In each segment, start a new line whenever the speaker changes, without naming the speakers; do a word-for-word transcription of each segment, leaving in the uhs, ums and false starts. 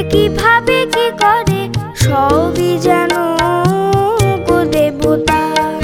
কিভাবে কি করে সবই জানো গো দেবতা।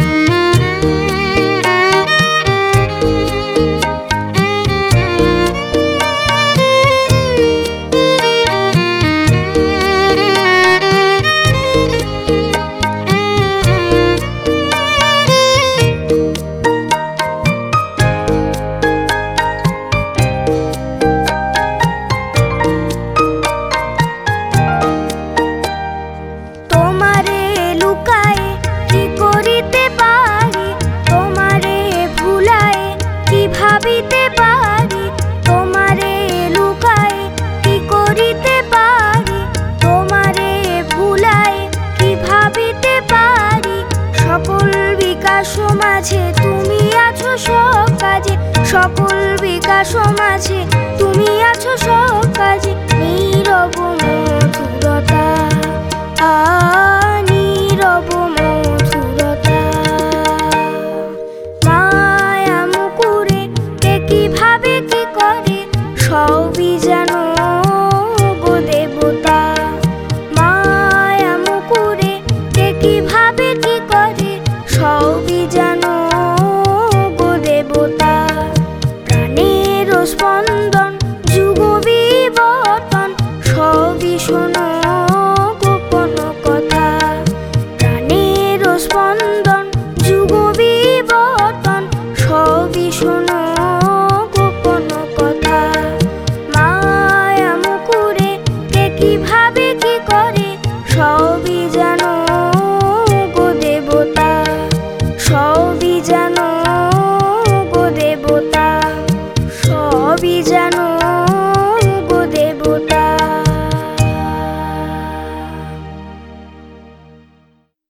ভাবিতে পারি তোমারে লুকায় কি করিতে পারি, তোমারে ভুলায় কি ভাবিতে পারি। সকল বিকাশ মাঝে তুমি আছো সব কাজে, সকল বিকাশ মাঝে তুমি আছো সব কাজে। নীরব মধুরতা আ নীরব মধুরতা, মায়া মুকুরে কে কিভাবে কি করে সবই জানো গো দেবতা। মায়া মুকুরে কে কিভাবে কি করে সবই জানো গো দেবতা। প্রাণের স্পন্দন